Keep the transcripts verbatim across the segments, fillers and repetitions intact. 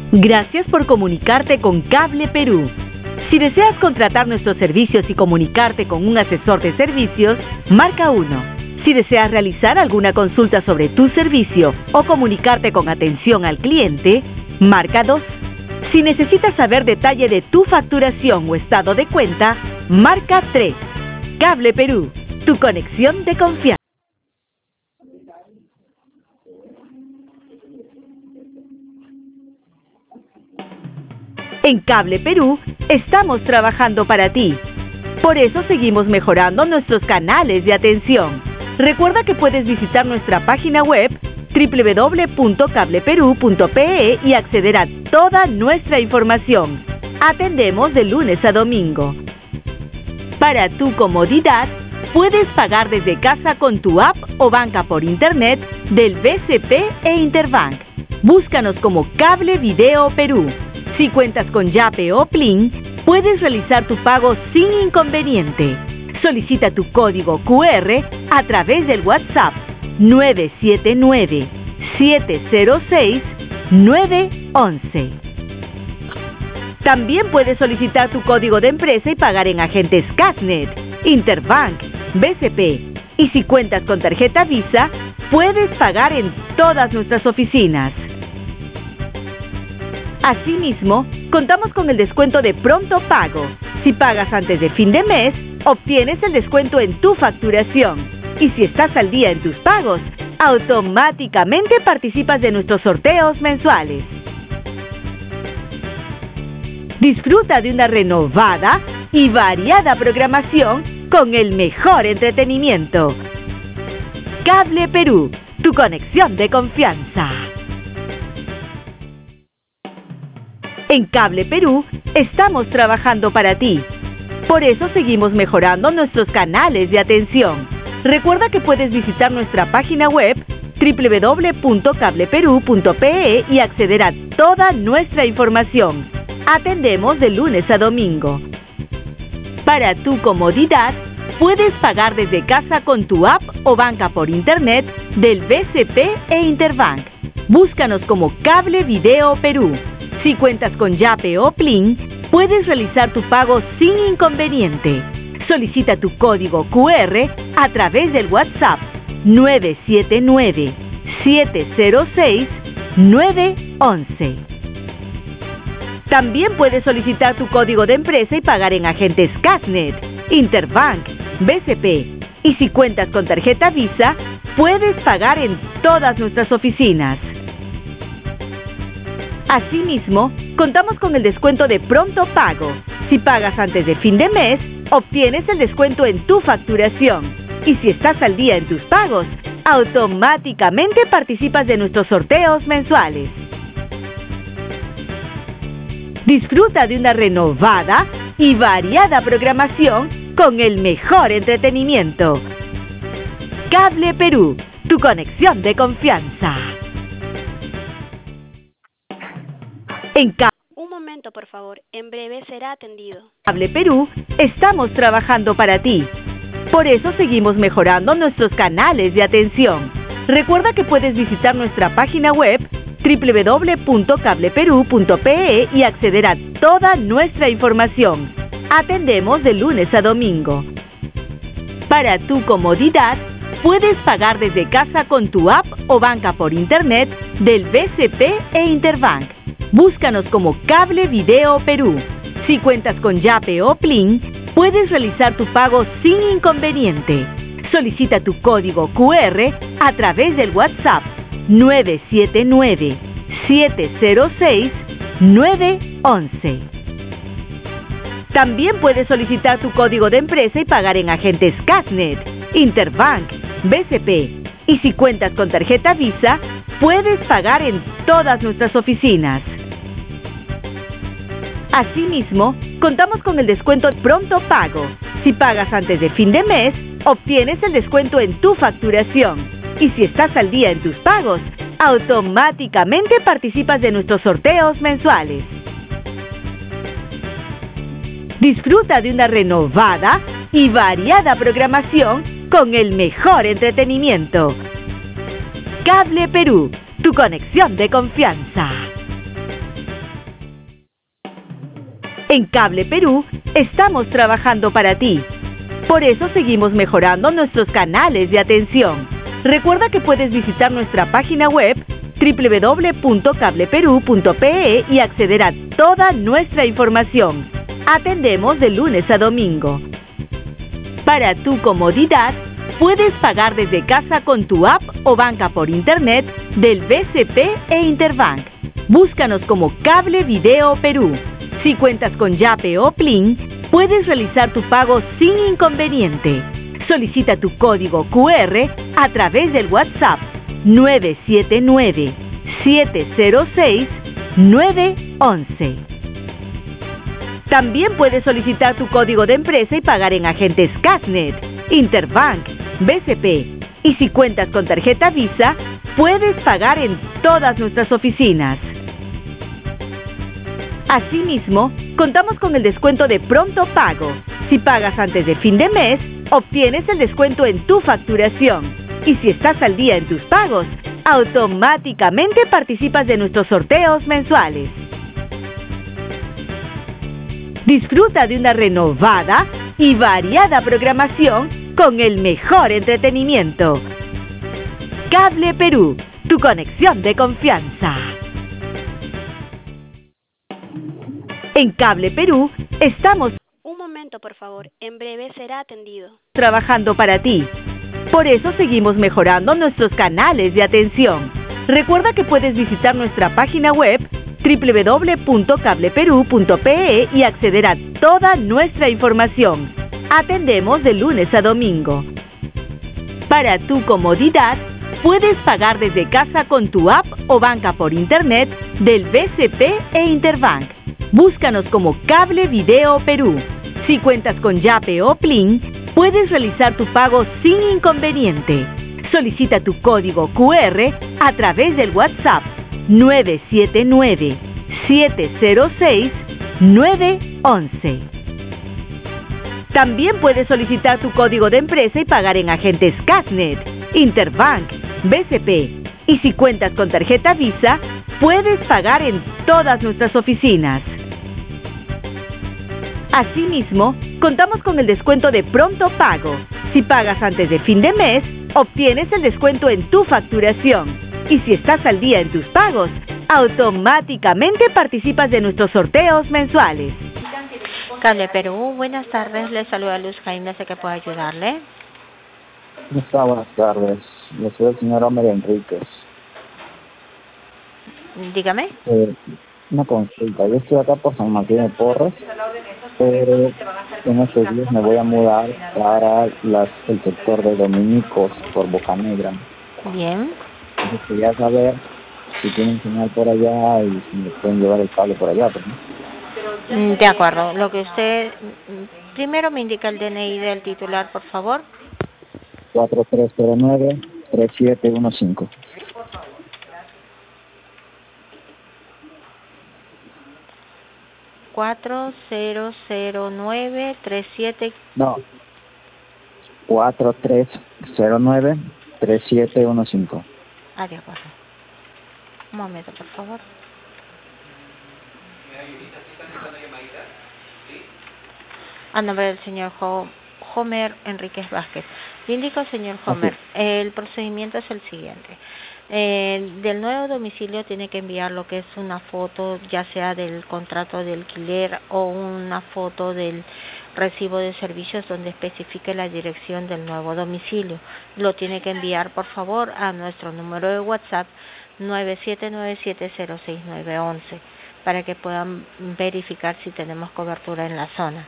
Gracias por comunicarte con Cable Perú. Si deseas contratar nuestros servicios y comunicarte con un asesor de servicios, marca uno. Si deseas realizar alguna consulta sobre tu servicio o comunicarte con atención al cliente, marca dos. Si necesitas saber detalle de tu facturación o estado de cuenta, marca tres. Cable Perú, tu conexión de confianza. En Cable Perú estamos trabajando para ti. Por eso seguimos mejorando nuestros canales de atención. Recuerda que puedes visitar nuestra página web doble u doble u doble u punto cable perú punto pe e y acceder a toda nuestra información. Atendemos de lunes a domingo. Para tu comodidad, puedes pagar desde casa con tu app o banca por internet del B C P e Interbank. Búscanos como Cable Video Perú. Si cuentas con Yape o Plin, puedes realizar tu pago sin inconveniente. Solicita tu código cu erre a través del WhatsApp nueve siete nueve, siete cero seis, nueve once. También puedes solicitar tu código de empresa y pagar en agentes Cashnet, Interbank, B C P. Y si cuentas con tarjeta Visa, puedes pagar en todas nuestras oficinas. Asimismo, contamos con el descuento de pronto pago. Si pagas antes de fin de mes, obtienes el descuento en tu facturación. Y si estás al día en tus pagos, automáticamente participas de nuestros sorteos mensuales. Disfruta de una renovada y variada programación con el mejor entretenimiento. Cable Perú, tu conexión de confianza. En Cable Perú estamos trabajando para ti. Por eso seguimos mejorando nuestros canales de atención. Recuerda que puedes visitar nuestra página web doble u doble u doble u punto cable perú punto pe e y acceder a toda nuestra información. Atendemos de lunes a domingo. Para tu comodidad, puedes pagar desde casa con tu app o banca por internet del B C P e Interbank. Búscanos como Cable Video Perú. Si cuentas con Yape o Plin, puedes realizar tu pago sin inconveniente. Solicita tu código cu erre a través del WhatsApp nueve siete nueve, siete cero seis, nueve once. También puedes solicitar tu código de empresa y pagar en agentes Cashnet, Interbank, B C P. Y si cuentas con tarjeta Visa, puedes pagar en todas nuestras oficinas. Asimismo, contamos con el descuento de pronto pago. Si pagas antes de fin de mes, obtienes el descuento en tu facturación. Y si estás al día en tus pagos, automáticamente participas de nuestros sorteos mensuales. Disfruta de una renovada y variada programación con el mejor entretenimiento. Cable Perú, tu conexión de confianza. En Cable Un momento, por favor. En breve será atendido. Cable Perú estamos trabajando para ti. Por eso seguimos mejorando nuestros canales de atención. Recuerda que puedes visitar nuestra página web doble u doble u doble u punto cable perú punto pe e y acceder a toda nuestra información. Atendemos de lunes a domingo. Para tu comodidad, puedes pagar desde casa con tu app o banca por internet del B C P e Interbank. Búscanos como Cable Video Perú. Si cuentas con Yape o Plin, puedes realizar tu pago sin inconveniente. Solicita tu código cu erre a través del WhatsApp nueve siete nueve, siete cero seis, nueve once. También puedes solicitar tu código de empresa y pagar en agentes Cashnet, Interbank, B C P. Y si cuentas con tarjeta Visa, puedes pagar en todas nuestras oficinas. Asimismo, contamos con el descuento pronto pago. Si pagas antes de fin de mes, obtienes el descuento en tu facturación. Y si estás al día en tus pagos, automáticamente participas de nuestros sorteos mensuales. Disfruta de una renovada y variada programación con el mejor entretenimiento. Cable Perú, tu conexión de confianza. En Cable Perú estamos trabajando para ti. Por eso seguimos mejorando nuestros canales de atención. Recuerda que puedes visitar nuestra página web doble u doble u doble u punto cable perú punto pe e y acceder a toda nuestra información. Atendemos de lunes a domingo. Para tu comodidad, puedes pagar desde casa con tu app o banca por internet del B C P e Interbank. Búscanos como Cable Video Perú. Si cuentas con Yape o Plin, puedes realizar tu pago sin inconveniente. Solicita tu código cu erre a través del WhatsApp nueve siete nueve, siete cero seis, nueve once. También puedes solicitar tu código de empresa y pagar en agentes Casnet, Interbank, B C P. Y si cuentas con tarjeta Visa, puedes pagar en todas nuestras oficinas. Asimismo, contamos con el descuento de pronto pago. Si pagas antes de fin de mes, obtienes el descuento en tu facturación. Y si estás al día en tus pagos, automáticamente participas de nuestros sorteos mensuales. Disfruta de una renovada y variada programación con el mejor entretenimiento. Cable Perú, tu conexión de confianza. En Cable Perú estamos Un momento, por favor. En breve será atendido. trabajando para ti. Por eso seguimos mejorando nuestros canales de atención. Recuerda que puedes visitar nuestra página web doble u doble u doble u punto cable perú punto pe e y acceder a toda nuestra información. Atendemos de lunes a domingo. Para tu comodidad, puedes pagar desde casa con tu app o banca por internet del B C P e Interbank. Búscanos como Cable Video Perú. Si cuentas con Yape o Plin, puedes realizar tu pago sin inconveniente. Solicita tu código cu erre a través del WhatsApp nueve siete nueve, siete cero seis, nueve once. También puedes solicitar tu código de empresa y pagar en agentes Casnet, Interbank, B C P. Y si cuentas con tarjeta Visa, puedes pagar en todas nuestras oficinas. Asimismo, contamos con el descuento de pronto pago. Si pagas antes de fin de mes, obtienes el descuento en tu facturación. Y si estás al día en tus pagos, automáticamente participas de nuestros sorteos mensuales. Cable Perú, buenas tardes. Le saluda Luz Jaime, sé que puedo ayudarle. ¿Cómo está? Buenas tardes. Le soy el señor Homer Enríquez. Dígame. Eh, una consulta. Yo estoy acá por San Martín de Porres, pero en estos días me voy a mudar para las, el sector de Dominicos, por Bocanegra. Bien. Entonces quería saber si tienen señal por allá y si me pueden llevar el cable por allá, pues, ¿no? De acuerdo. Lo que usted... Primero me indica el D N I del titular, por favor. cuatro tres cero nueve, tres siete uno cinco. cuatro cero cero nueve tres siete. No. cuatro tres cero nueve, tres siete uno cinco. Ah, de acuerdo. Un momento, por favor. A nombre del señor Ho Homer Enríquez Vázquez. Le indico, señor Homer, el procedimiento es el siguiente. Eh, del nuevo domicilio tiene que enviar lo que es una foto, ya sea del contrato de alquiler o una foto del recibo de servicios donde especifique la dirección del nuevo domicilio. Lo tiene que enviar, por favor, a nuestro número de WhatsApp nueve siete nueve siete cero seis nueve once para que puedan verificar si tenemos cobertura en la zona.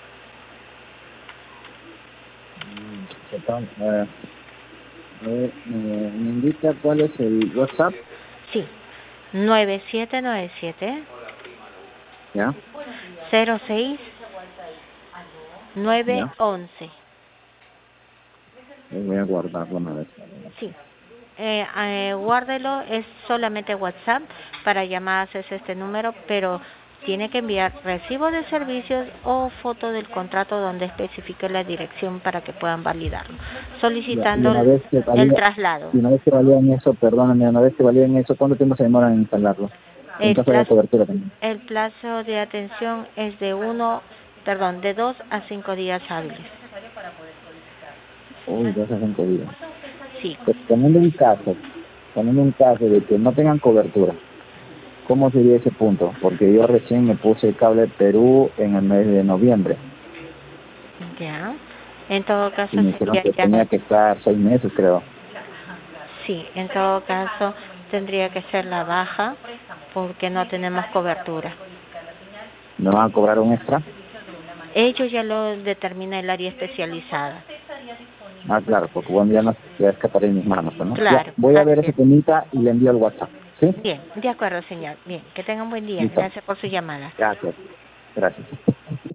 Eh, eh, ¿Me indica cuál es el WhatsApp? Sí, nueve siete nueve siete ¿Ya? cero seis nueve once. Voy a guardarlo una vez. Sí, eh, eh, guárdelo, es solamente WhatsApp, para llamadas es este número, pero tiene que enviar recibo de servicios o foto del contrato donde especifique la dirección para que puedan validarlo, solicitando valida, el traslado. Y una vez que validan eso, perdóname, una vez que validan eso, ¿cuánto tiempo se demora en instalarlo? En El caso de plazo, cobertura también. el plazo de atención es de uno, perdón, de dos a cinco días hábiles. Uy, dos a cinco días. Sí. Pues, poniendo un caso, poniendo un caso de que no tengan cobertura, ¿cómo sería ese punto? Porque yo recién me puse Cable Perú en el mes de noviembre Ya. En todo y caso me dijeron sería que ya, tenía que estar seis meses, creo. sí, en todo caso tendría que ser la baja porque no tenemos cobertura. ¿Me van a cobrar un extra? Ellos ya lo determina el área especializada. Ah, claro, porque bueno, ya no ya escaparé de mis manos, ¿no? Ya, Claro, voy a ver así ese es. temita y le envío el WhatsApp. ¿Sí? Bien, de acuerdo, señor. Bien, que tenga un buen día. Listo. Gracias por su llamada. Gracias. Gracias.